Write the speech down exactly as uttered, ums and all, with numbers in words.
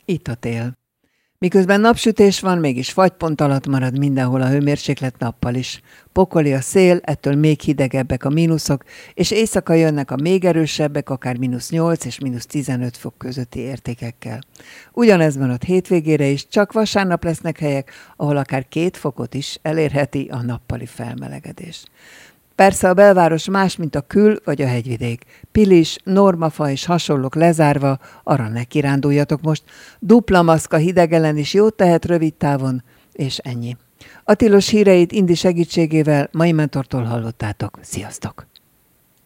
Itt a tél. Miközben napsütés van, mégis fagypont alatt marad mindenhol a hőmérséklet nappal is. Pokoli a szél, ettől még hidegebbek a mínuszok, és éjszaka jönnek a még erősebbek, akár mínusz nyolc és mínusz tizenöt fok közötti értékekkel. Ugyanez van ott hétvégére is, csak vasárnap lesznek helyek, ahol akár két fokot is elérheti a nappali felmelegedés. Persze a belváros más, mint a kül vagy a hegyvidék. Pilis, Normafa és hasonlók lezárva, arra ne kiránduljatok most. Dupla maszk a hideg ellen is jót tehet rövid távon, és ennyi. A tilos híreit Indi segítségével mai mentortól hallottátok. Sziasztok!